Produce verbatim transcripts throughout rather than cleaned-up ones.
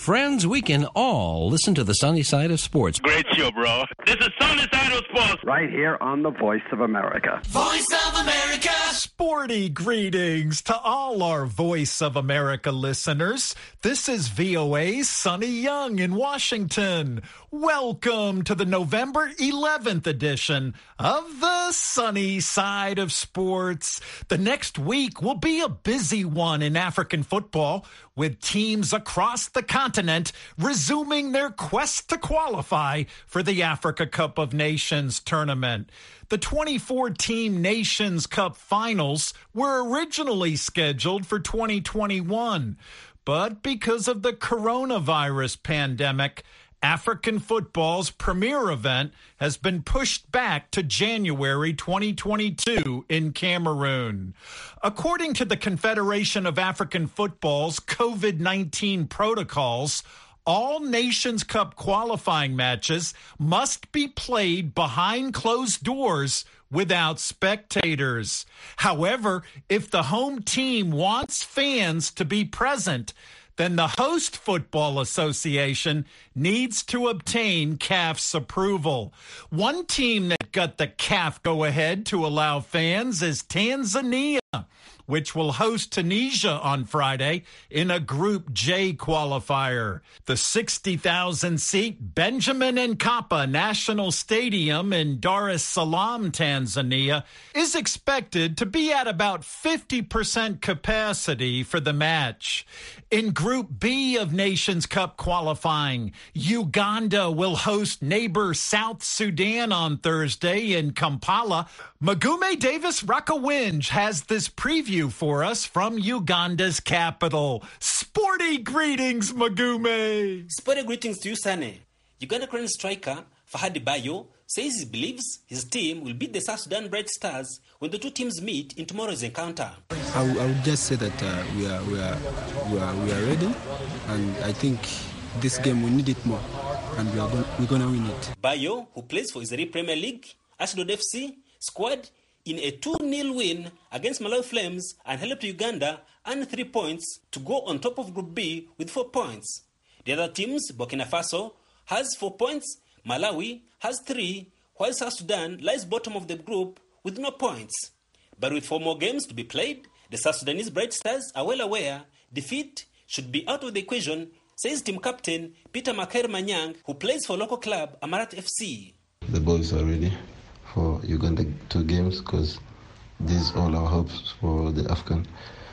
Friends, we can all listen to the sunny side of sports. Great show, bro. This is Sunny Side of Sports. Right here on the Voice of America. Voice of America. Sporty greetings to all our Voice of America listeners. This is V O A's Sonny Young in Washington. Welcome to the November eleventh edition of the Sunny Side of Sports. The next week will be a busy one in African football, with teams across the continent resuming their quest to qualify for the Africa Cup of Nations tournament. The twenty-four team Nations Cup finals were originally scheduled for twenty twenty-one, but because of the coronavirus pandemic, African football's premier event has been pushed back to January twenty twenty-two in Cameroon. According to the Confederation of African Football's COVID nineteen protocols, all Nations Cup qualifying matches must be played behind closed doors without spectators. However, if the home team wants fans to be present, then the host football association needs to obtain C A F's approval. One team that got the C A F go-ahead to allow fans is Tanzania, which will host Tunisia on Friday in a Group J qualifier. The sixty thousand seat Benjamin Mkapa National Stadium in Dar es Salaam, Tanzania, is expected to be at about fifty percent capacity for the match. In Group B of Nations Cup qualifying, Uganda will host neighbor South Sudan on Thursday in Kampala. Magume Davis Rakawinj has this preview for us from Uganda's capital. Sporty greetings, Magume. Sporty greetings to you, Sane. Uganda Cranes striker Fahadi Bayo says he believes his team will beat the South Sudan Bright Stars when the two teams meet in tomorrow's encounter. I, w- I would just say that uh, we are we are we are we are ready, and I think this game we need it more, and we are go- we're gonna win it. Bayo, who plays for Israeli Premier League, Ashdod F C, scored in a two nil win against Malawi Flames and helped Uganda earn three points to go on top of Group B with four points. The other teams, Burkina Faso, has four points, Malawi has three, while South Sudan lies bottom of the group with no points. But with four more games to be played, the South Sudanese Bright Stars are well aware defeat should be out of the equation, says team captain Peter Makair Manyang, who plays for local club Amarat F C. The boys are ready for Uganda two games because these are all our hopes for the Afghan.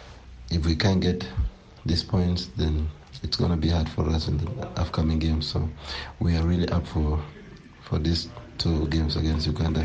If we can't get these points, then it's going to be hard for us in the upcoming games. So we are really up for for these two games against Uganda.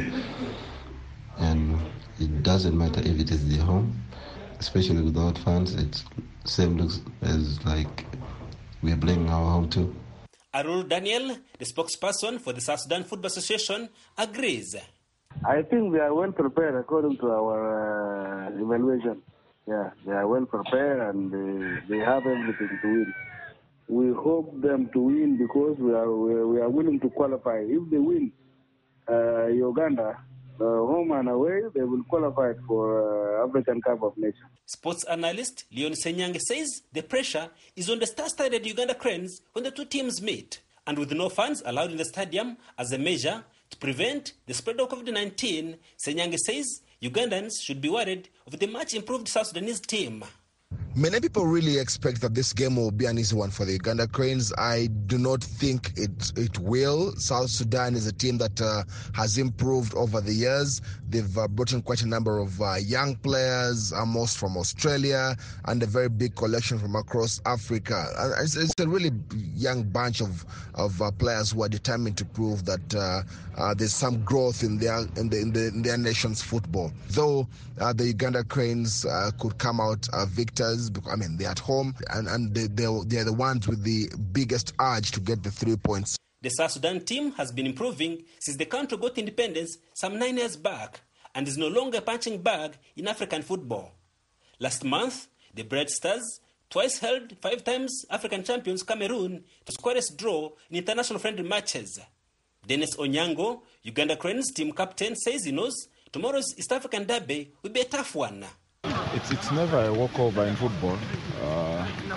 And it doesn't matter if it is the home, especially without fans. It's same looks as like we are playing our home too. Arul Daniel, the spokesperson for the South Sudan Football Association, agrees. I think they are well prepared according to our uh, evaluation. Yeah, they are well prepared and they, they have everything to win. We hope them to win because we are we are, we are willing to qualify. If they win uh, Uganda, uh, home and away, they will qualify for uh, African Cup of Nations. Sports analyst Leon Senyang says the pressure is on the star-studded Uganda Cranes when the two teams meet. And with no fans allowed in the stadium as a measure to prevent the spread of COVID nineteen, Senyang says Ugandans should be worried of the much improved South Sudanese team. Many people really expect that this game will be an easy one for the Uganda Cranes. I do not think it it will. South Sudan is a team that uh, has improved over the years. They've uh, brought in quite a number of uh, young players, uh, most from Australia, and a very big collection from across Africa. Uh, it's, it's a really young bunch of of uh, players who are determined to prove that uh, uh, there's some growth in their in, the, in, the, in their nation's football. Though uh, the Uganda Cranes uh, could come out uh, victors. I mean, they're at home, and, and they, they're, they're the ones with the biggest urge to get the three points. The South Sudan team has been improving since the country got independence some nine years back and is no longer a punching bag in African football. Last month, the Bright Stars twice held five times African champions Cameroon to scoreless draw in international friendly matches. Dennis Onyango, Uganda Cranes team captain, says he knows tomorrow's East African derby will be a tough one. It's it's never a walkover in football. Uh,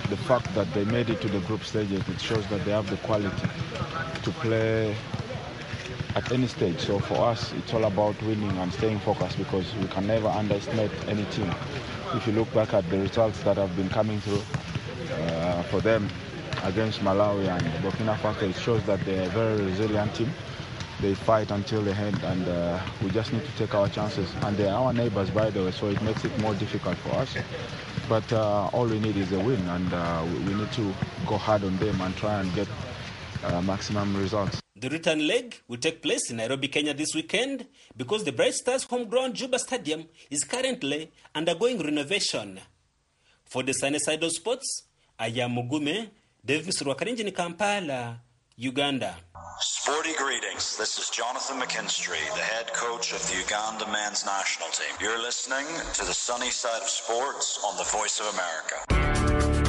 the fact that they made it to the group stages, it shows that they have the quality to play at any stage. So for us, it's all about winning and staying focused, because we can never underestimate any team. If you look back at the results that have been coming through uh, for them against Malawi and Burkina Faso, it shows that they're a very resilient team. They fight until the end, and uh, we just need to take our chances. And they're our neighbors, by the way, so it makes it more difficult for us. But uh, all we need is a win, and uh, we need to go hard on them and try and get uh, maximum results. The return leg will take place in Nairobi, Kenya this weekend, because the Bright Stars' home ground Juba Stadium is currently undergoing renovation. For the Sunny Side of Sports, I am Mugume, Davis Rwakarinji in Kampala, Uganda. Sporty greetings. This is Jonathan McKinstry, the head coach of the Uganda men's national team. You're listening to the Sunny Side of Sports on the Voice of America.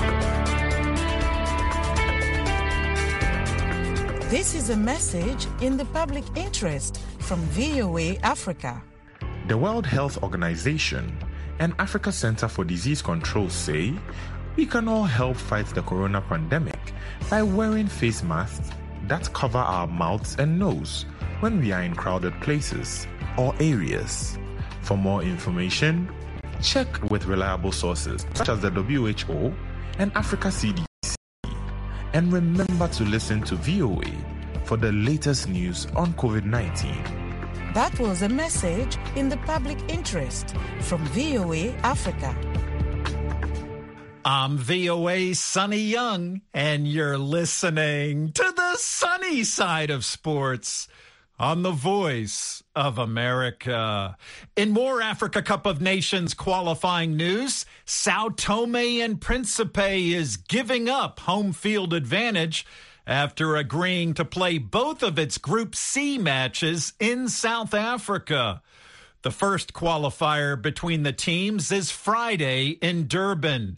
This is a message in the public interest from V O A Africa. The World Health Organization and Africa Center for Disease Control say we can all help fight the corona pandemic by wearing face masks that cover our mouths and nose when we are in crowded places or areas. For more information, check with reliable sources such as the W H O and Africa C D C. And remember to listen to V O A for the latest news on COVID nineteen. That was a message in the public interest from V O A Africa. I'm V O A's Sonny Young, and you're listening to the sunny side of sports on the Voice of America. In more Africa Cup of Nations qualifying news, Sao Tome and Principe is giving up home field advantage after agreeing to play both of its Group C matches in South Africa. The first qualifier between the teams is Friday in Durban.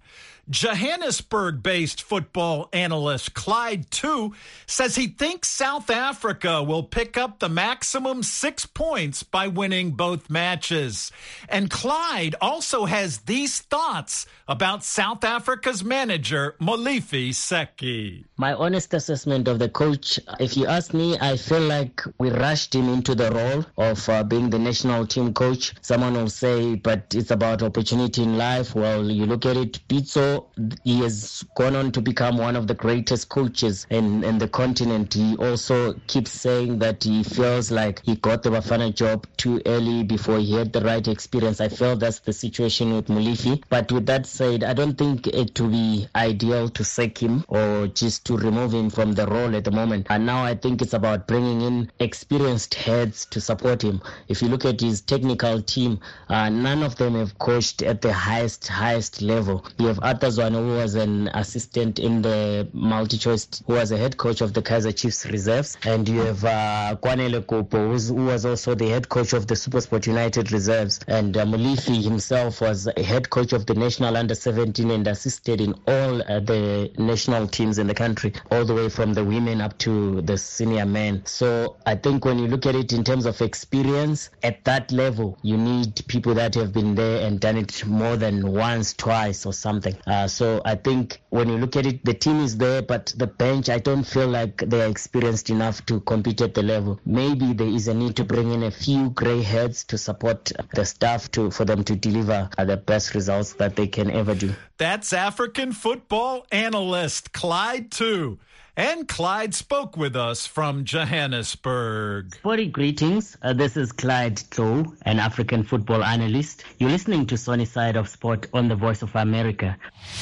Johannesburg-based football analyst Clyde Tu says he thinks South Africa will pick up the maximum six points by winning both matches. And Clyde also has these thoughts about South Africa's manager, Molefi Seki. My honest assessment of the coach, if you ask me, I feel like we rushed him into the role of uh, being the national team coach. Someone will say, but it's about opportunity in life. Well, you look at it, Pitso, he has gone on to become one of the greatest coaches in, in the continent. He also keeps saying that he feels like he got the Bafana job too early before he had the right experience. I feel that's the situation with Molefi. But with that said, I don't think it would be ideal to sack him or just to remove him from the role at the moment. And now I think it's about bringing in experienced heads to support him. If you look at his technical team, uh, none of them have coached at the highest, highest level. You have Atazwan, who was an assistant in the multi-choice, who was a head coach of the Kaizer Chiefs reserves. And you have uh, Kwanele Kopo, who was also the head coach of the SuperSport United reserves. And uh, Molefi himself was a head coach of the national under seventeen and assisted in all uh, the national teams in the country, all the way from the women up to the senior men. So I think when you look at it in terms of experience, at that level, you need people that have been there and done it more than once, twice or something. Uh, so I think when you look at it, the team is there, but the bench, I don't feel like they are experienced enough to compete at the level. Maybe there is a need to bring in a few grey heads to support the staff to for them to deliver the best results that they can ever do. That's African football analyst Clyde Tu. And Clyde spoke with us from Johannesburg. Sporty greetings. Uh, this is Clyde Tu, an African football analyst. You're listening to Sunny Side of Sport on the Voice of America.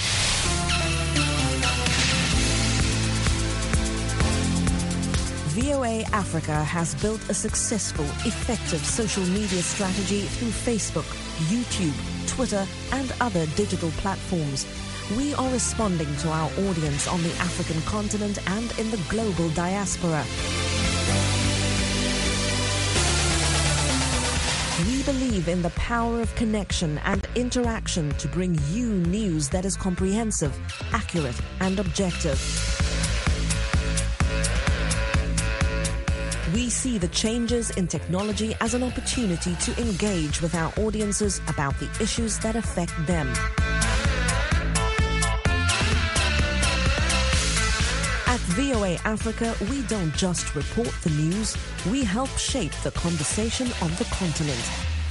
V O A Africa has built a successful, effective social media strategy through Facebook, YouTube, Twitter, and other digital platforms. We are responding to our audience on the African continent and in the global diaspora. We believe in the power of connection and interaction to bring you news that is comprehensive, accurate, and objective. We see the changes in technology as an opportunity to engage with our audiences about the issues that affect them. V O A Africa, we don't just report the news, we help shape the conversation on the continent.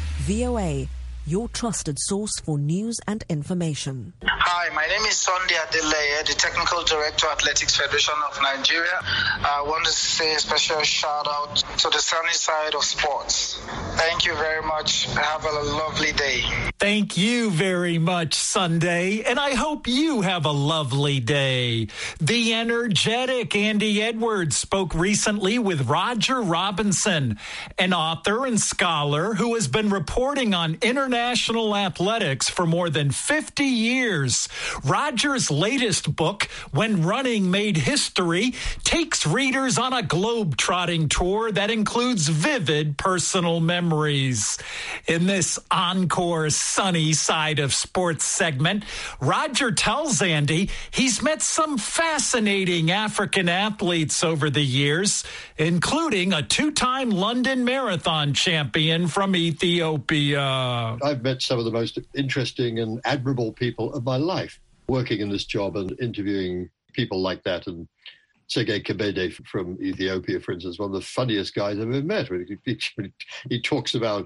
V O A, your trusted source for news and information. Hi, my name is Sunday Adeleye, the Technical Director, Athletics Federation of Nigeria. I want to say a special shout out to the sunny side of sports. Thank you very much. Have a lovely day. Thank you very much, Sunday, and I hope you have a lovely day. The energetic Andy Edwards spoke recently with Roger Robinson, an author and scholar who has been reporting on international athletics for more than fifty years. Roger's latest book, When Running Made History, takes readers on a globe-trotting tour that includes vivid personal memories. In this encore sunny side of sports segment, Roger tells Andy he's met some fascinating African athletes over the years, including a two-time London Marathon champion from Ethiopia. I've met some of the most interesting and admirable people of my life working in this job and interviewing people like that. And Tsege Kebede from Ethiopia, for instance, one of the funniest guys I've ever met. He, he, he talks about,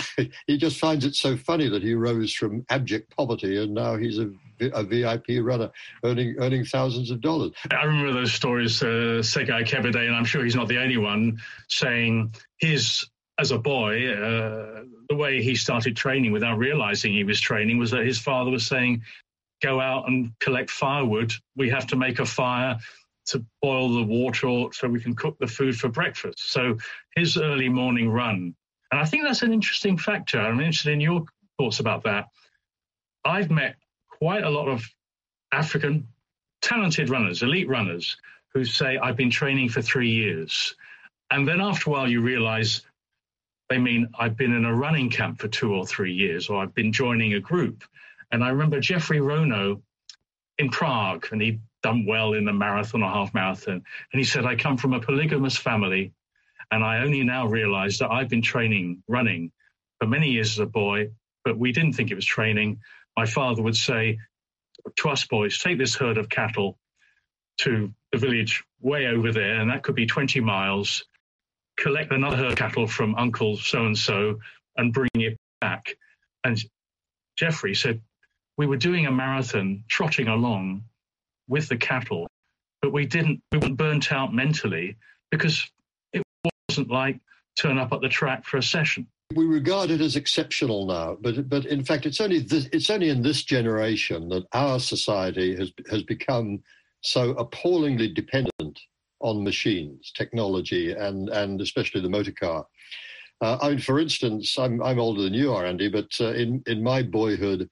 he just finds it so funny that he rose from abject poverty and now he's a, a V I P runner earning earning thousands of dollars. I remember those stories, uh, Tsege Kebede, and I'm sure he's not the only one, saying his, as a boy, uh, the way he started training without realizing he was training was that his father was saying, go out and collect firewood. We have to make a fire to boil the water so we can cook the food for breakfast. So his early morning run. And I think that's an interesting factor. I'm interested in your thoughts about that. I've met quite a lot of African talented runners, elite runners, who say, I've been training for three years. And then after a while, you realize they mean I've been in a running camp for two or three years, or I've been joining a group. And I remember Jeffrey Rono in Prague, and he'd done well in the marathon or half marathon. And he said, I come from a polygamous family, and I only now realize that I've been training running for many years as a boy, but we didn't think it was training. My father would say to us boys, take this herd of cattle to the village way over there, and that could be twenty miles, collect another herd of cattle from Uncle so-and-so and bring it back. And Jeffrey said, we were doing a marathon, trotting along with the cattle, but we didn't, we weren't burnt out mentally because it wasn't like turn up at the track for a session. We regard it as exceptional now, but but in fact, it's only this, it's only in this generation that our society has has become so appallingly dependent on machines, technology, and and especially the motor car. Uh, I mean, for instance, I'm I'm older than you are, Andy, but uh, in in my boyhood,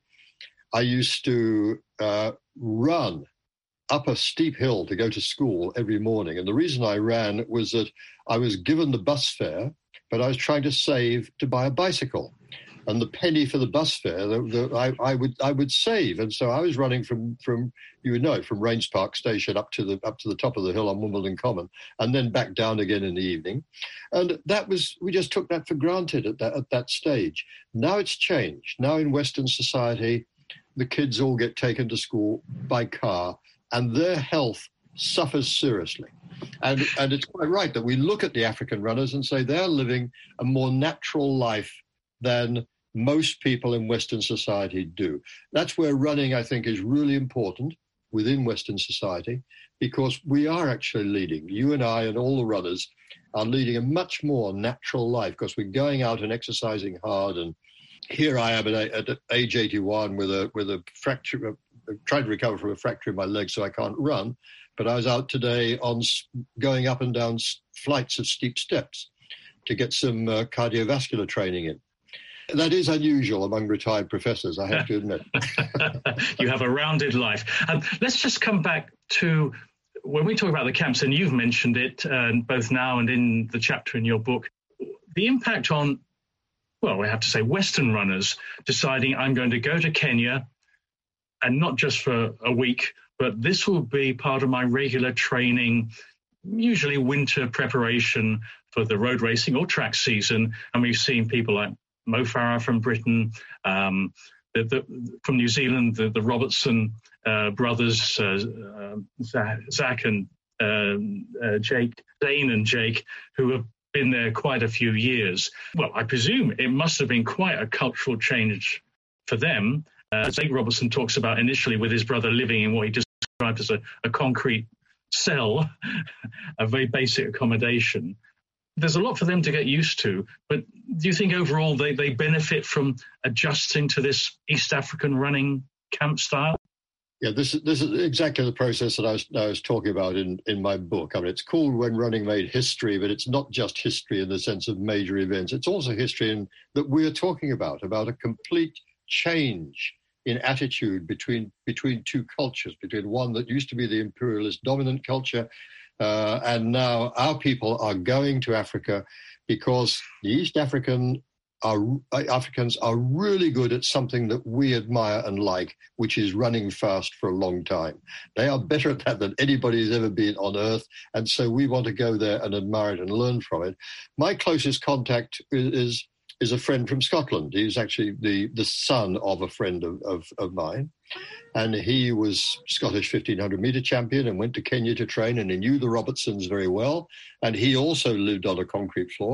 I used to uh, run up a steep hill to go to school every morning. And the reason I ran was that I was given the bus fare, but I was trying to save to buy a bicycle. And the penny for the bus fare, the, the, I, I would I would save. And so I was running from, from you would know, from Rains Park Station up to the up to the top of the hill on Wimbledon Common, and then back down again in the evening. And that was, we just took that for granted at that, at that stage. Now it's changed. Now in Western society, the kids all get taken to school by car, and their health suffers seriously. And, and it's quite right that we look at the African runners and say they're living a more natural life than most people in Western society do. That's where running, I think, is really important within Western society, because we are actually leading, you and I and all the runners are leading a much more natural life because we're going out and exercising hard. And here I am at, at age eighty-one with a with a fracture, trying to recover from a fracture in my leg, so I can't run. But I was out today on going up and down flights of steep steps to get some uh, cardiovascular training in. That is unusual among retired professors, I have to admit. You have a rounded life. Um, let's just come back to when we talk about the camps, and you've mentioned it uh, both now and in the chapter in your book, the impact on, well, we have to say Western runners deciding I'm going to go to Kenya, and not just for a week, but this will be part of my regular training, usually winter preparation for the road racing or track season. And we've seen people like Mo Farah from Britain, um, the, the, from New Zealand, the, the Robertson uh, brothers, uh, uh, Zach and uh, uh, Jake, Zane and Jake, who have been there quite a few years. Well, I presume it must have been quite a cultural change for them. Uh, Zane Robertson talks about initially with his brother living in what he described as a, a concrete cell, a very basic accommodation. There's a lot for them to get used to, but do you think overall they, they benefit from adjusting to this East African running camp style? Yeah, this is this is exactly the process that I was, I was talking about in, in my book. I mean, it's called When Running Made History, but it's not just history in the sense of major events. It's also history in, that we're talking about, about a complete change in attitude between between two cultures, between one that used to be the imperialist dominant culture, uh, and now our people are going to Africa because the East African are, Africans are really good at something that we admire and like, which is running fast for a long time. They are better at that than anybody has ever been on earth, and so we want to go there and admire it and learn from it. My closest contact is is a friend from Scotland. He's actually the, the son of a friend of, of, of mine. And he was Scottish fifteen hundred metre champion and went to Kenya to train, and he knew the Robertsons very well. And he also lived on a concrete floor.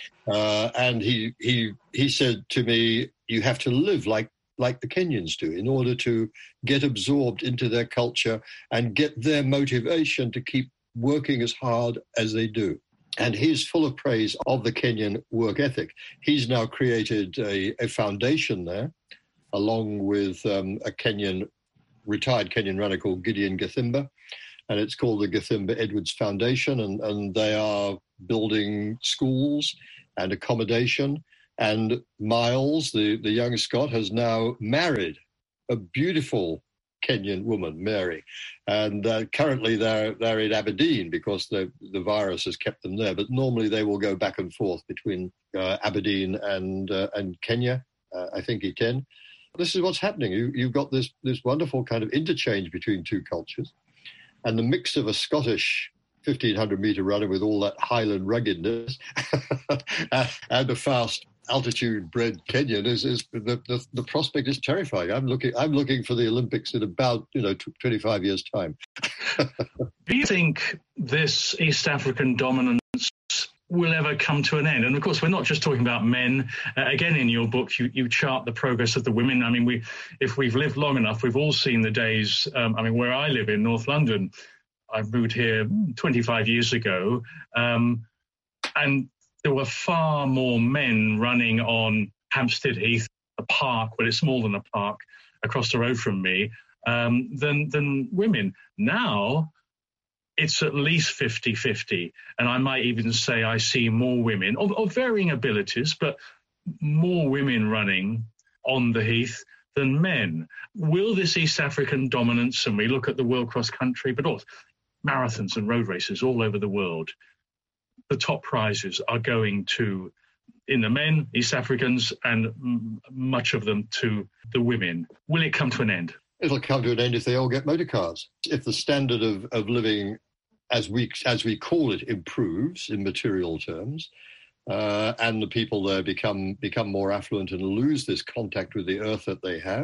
Uh, and he he he said to me, you have to live like, like the Kenyans do in order to get absorbed into their culture and get their motivation to keep working as hard as they do. And he's full of praise of the Kenyan work ethic. He's now created a, a foundation there, along with um, a Kenyan, retired Kenyan runner called Gideon Gathimba, and it's called the Gathimba Edwards Foundation, and, and they are building schools and accommodation. And Miles, the, the young Scot, has now married a beautiful Kenyan woman, Mary, and uh, currently they're they're in Aberdeen because the the virus has kept them there. But normally they will go back and forth between uh, Aberdeen and uh, and Kenya. Uh, I think Iten. This is what's happening. You you've got this this wonderful kind of interchange between two cultures, and the mix of a Scottish fifteen hundred metre runner with all that highland ruggedness and a fast altitude-bred Kenyan is, is the, the the prospect is terrifying. I'm looking I'm looking for the Olympics in about you know twenty-five years' time. Do you think this East African dominance will ever come to an end? And of course, we're not just talking about men. Uh, again, in your book, you, you chart the progress of the women. I mean, we if we've lived long enough, we've all seen the days. Um, I mean, where I live in North London, I moved here twenty-five years ago, um, and there were far more men running on Hampstead Heath, a park, but it's more than a park, across the road from me, um, than than women. Now, it's at least fifty-fifty, and I might even say I see more women, of, of varying abilities, but more women running on the Heath than men. Will this East African dominance, and we look at the World Cross Country, but also marathons and road races all over the world, the top prizes are going to, in the men, East Africans, and m- much of them to the women. Will it come to an end? It'll come to an end if they all get motor cars. If the standard of, of living, as we as we call it, improves in material terms, uh, and the people there become become more affluent and lose this contact with the earth that they have,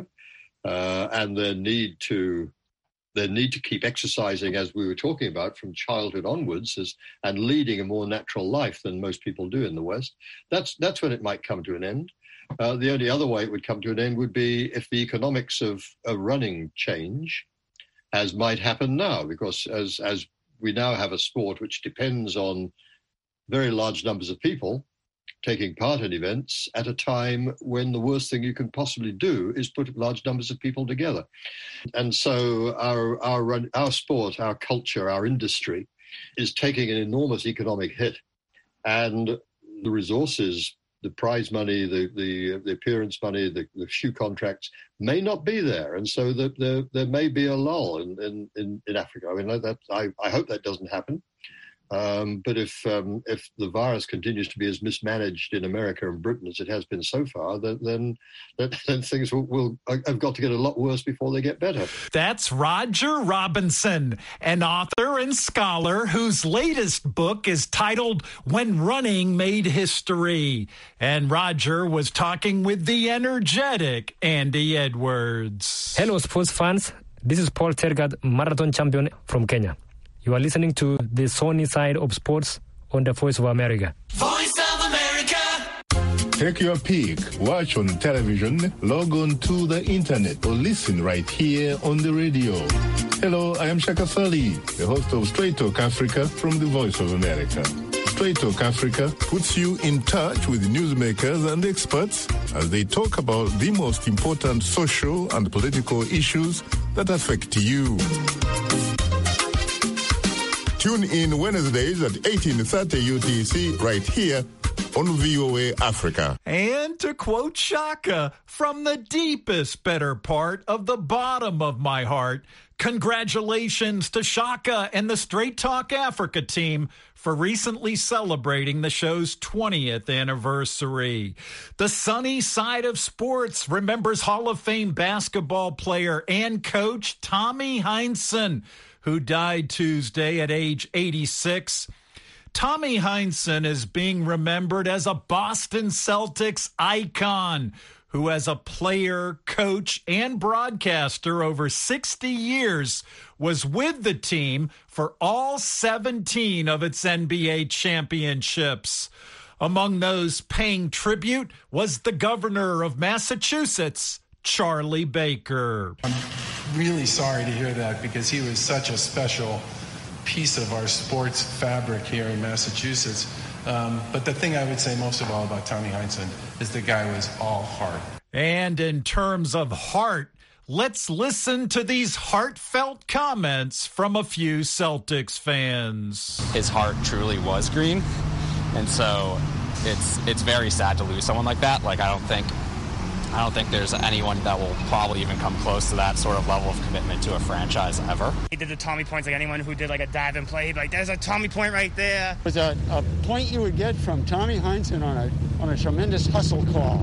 uh, and their need to their need to keep exercising, as we were talking about, from childhood onwards, as, and leading a more natural life than most people do in the West, that's that's when it might come to an end. Uh, the only other way it would come to an end would be if the economics of, of running change, as might happen now, because as as we now have a sport which depends on very large numbers of people taking part in events at a time when the worst thing you can possibly do is put large numbers of people together. And so our our run, our sport, our culture, our industry is taking an enormous economic hit. And the resources, the prize money, the the, the appearance money, the, the shoe contracts may not be there. And so the, the, there may be a lull in, in, in, in Africa. I mean, that, I, I hope that doesn't happen. Um, but if um, if the virus continues to be as mismanaged in America and Britain as it has been so far, then then, then things will, will have got to get a lot worse before they get better. That's Roger Robinson, an author and scholar whose latest book is titled When Running Made History. And Roger was talking with the energetic Andy Edwards. Hello, sports fans. This is Paul Tergat, marathon champion from Kenya. You are listening to the Sunny Side of Sports on the Voice of America. Voice of America. Take your pick. Watch on television, log on to the internet, or listen right here on the radio. Hello, I am Shaka Sali, the host of Straight Talk Africa from the Voice of America. Straight Talk Africa puts you in touch with newsmakers and experts as they talk about the most important social and political issues that affect you. Tune in Wednesdays at eighteen thirty U T C right here on V O A Africa. And to quote Shaka, from the deepest better part of the bottom of my heart, congratulations to Shaka and the Straight Talk Africa team for recently celebrating the show's twentieth anniversary. The Sunny Side of Sports remembers Hall of Fame basketball player and coach Tommy Heinsohn, who died Tuesday at age eighty-six. Tommy Heinsohn is being remembered as a Boston Celtics icon who, as a player, coach, and broadcaster over sixty years, was with the team for all seventeen of its N B A championships. Among those paying tribute was the governor of Massachusetts, Charlie Baker. I'm really sorry to hear that because he was such a special piece of our sports fabric here in Massachusetts. Um, but the thing I would say most of all about Tommy Heinsohn is the guy was all heart. And in terms of heart, let's listen to these heartfelt comments from a few Celtics fans. His heart truly was green, and so it's it's very sad to lose someone like that. Like I don't think I don't think there's anyone that will probably even come close to that sort of level of commitment to a franchise ever. He did the Tommy points like anyone who did like a dive and play. He'd be like, there's a Tommy point right there. It was a, a point you would get from Tommy Heinsohn on a on a tremendous hustle call.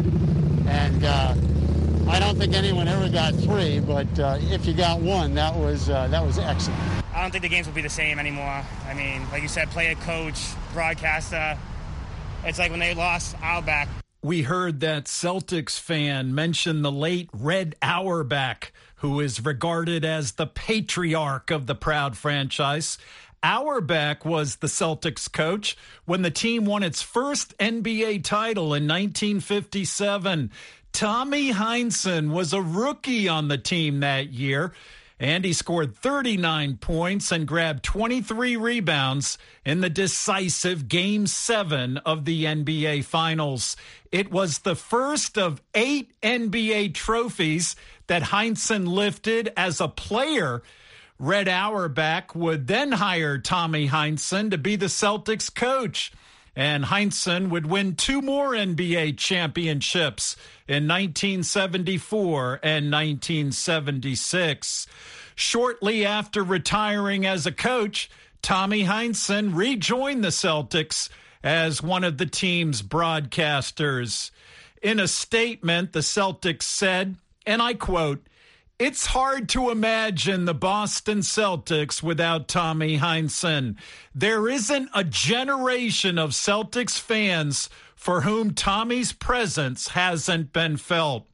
And uh, I don't think anyone ever got three, but uh, if you got one, that was uh, that was excellent. I don't think the games will be the same anymore. I mean, like you said, player, coach, broadcaster. It's like when they lost Auerbach. We heard that Celtics fan mention the late Red Auerbach, who is regarded as the patriarch of the proud franchise. Auerbach was the Celtics coach when the team won its first N B A title in nineteen fifty-seven. Tommy Heinsohn was a rookie on the team that year, and he scored thirty-nine points and grabbed twenty-three rebounds in the decisive Game seven of the N B A Finals. It was the first of eight N B A trophies that Heinsohn lifted as a player. Red Auerbach would then hire Tommy Heinsohn to be the Celtics coach, and Heinsohn would win two more N B A championships in nineteen seventy-four and nineteen seventy-six. Shortly after retiring as a coach, Tommy Heinsohn rejoined the Celtics as one of the team's broadcasters. In a statement, the Celtics said, and I quote, "It's hard to imagine the Boston Celtics without Tommy Heinsohn. There isn't a generation of Celtics fans for whom Tommy's presence hasn't been felt.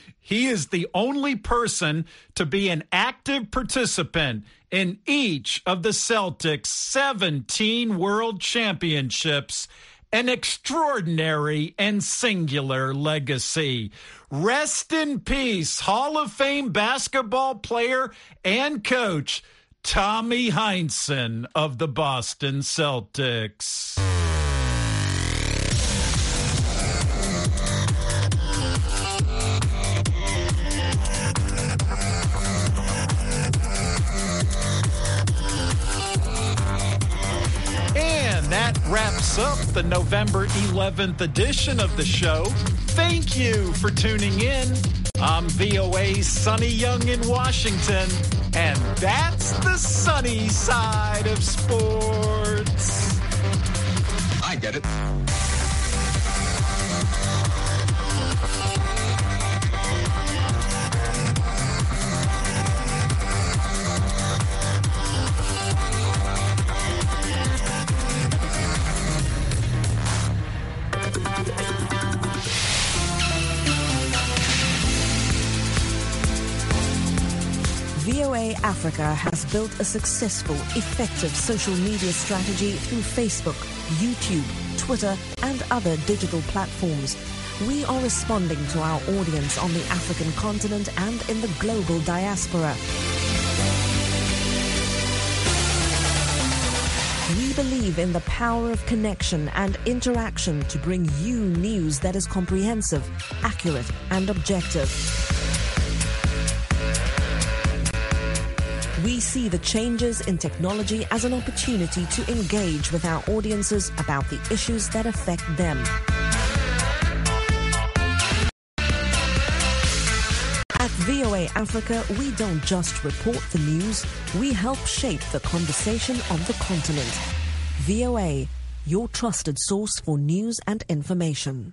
He is the only person to be an active participant in each of the Celtics' seventeen World Championships, an extraordinary and singular legacy. Rest in peace, Hall of Fame basketball player and coach, Tommy Heinsohn of the Boston Celtics." That wraps up the November eleventh edition of the show. Thank you for tuning in. I'm V O A's Sonny Young in Washington, and that's the sunny side of sports. I get it. V O A Africa has built a successful, effective social media strategy through Facebook, YouTube, Twitter, and other digital platforms. We are responding to our audience on the African continent and in the global diaspora. We believe in the power of connection and interaction to bring you news that is comprehensive, accurate, and objective. We see the changes in technology as an opportunity to engage with our audiences about the issues that affect them. At V O A Africa, we don't just report the news, we help shape the conversation on the continent. V O A, your trusted source for news and information.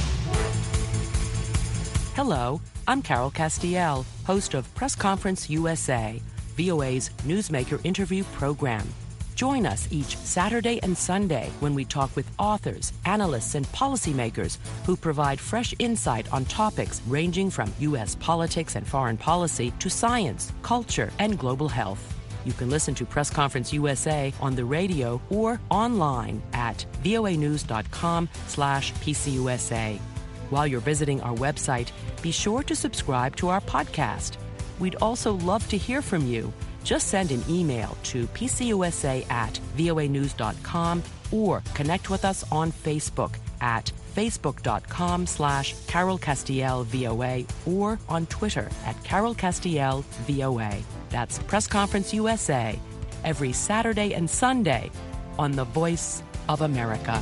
Hello, I'm Carol Castiel, host of Press Conference U S A, V O A's newsmaker interview program. Join us each Saturday and Sunday when we talk with authors, analysts, and policymakers who provide fresh insight on topics ranging from U S politics and foreign policy to science, culture, and global health. You can listen to Press Conference U S A on the radio or online at voanews.com slash PCUSA. While you're visiting our website, be sure to subscribe to our podcast. We'd also love to hear from you. Just send an email to pcusa at voanews.com or connect with us on Facebook at facebook.com slash Carol Castiel VOA or on Twitter at Carol Castiel VOA. That's Press Conference U S A every Saturday and Sunday on The Voice of America.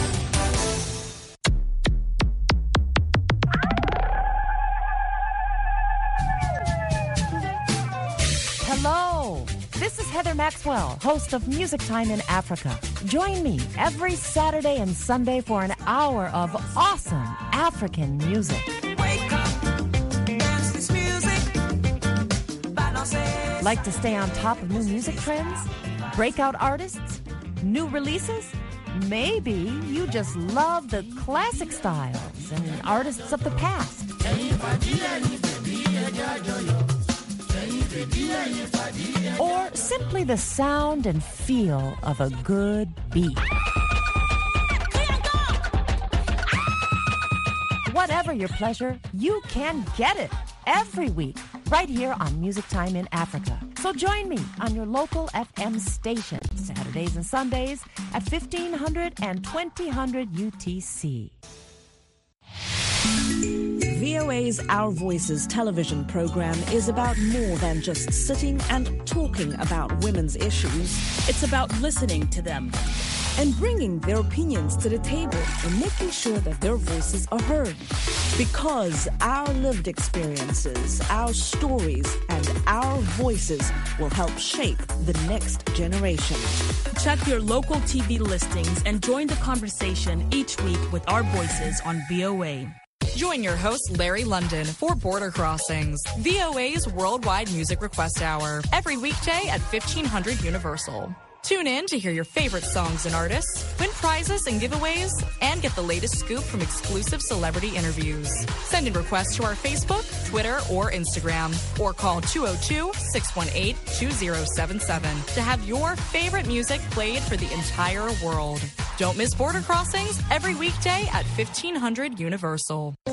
Hello, this is Heather Maxwell, host of Music Time in Africa. Join me every Saturday and Sunday for an hour of awesome African music. Like to stay on top of new music trends? Breakout artists? New releases? Maybe you just love the classic styles and artists of the past. Or simply the sound and feel of a good beat. Whatever your pleasure, you can get it every week right here on Music Time in Africa. So join me on your local F M station Saturdays and Sundays at fifteen hundred and twenty hundred U T C. V O A's Our Voices television program is about more than just sitting and talking about women's issues. It's about listening to them and bringing their opinions to the table and making sure that their voices are heard. Because our lived experiences, our stories, and our voices will help shape the next generation. Check your local T V listings and join the conversation each week with our voices on V O A. Join your host, Larry London, for Border Crossings, V O A's Worldwide Music Request Hour, every weekday at fifteen hundred Universal. Tune in to hear your favorite songs and artists, win prizes and giveaways, and get the latest scoop from exclusive celebrity interviews. Send in requests to our Facebook, Twitter, or Instagram, or call two oh two, six one eight, two oh seven seven to have your favorite music played for the entire world. Don't miss Border Crossings every weekday at fifteen hundred Universal.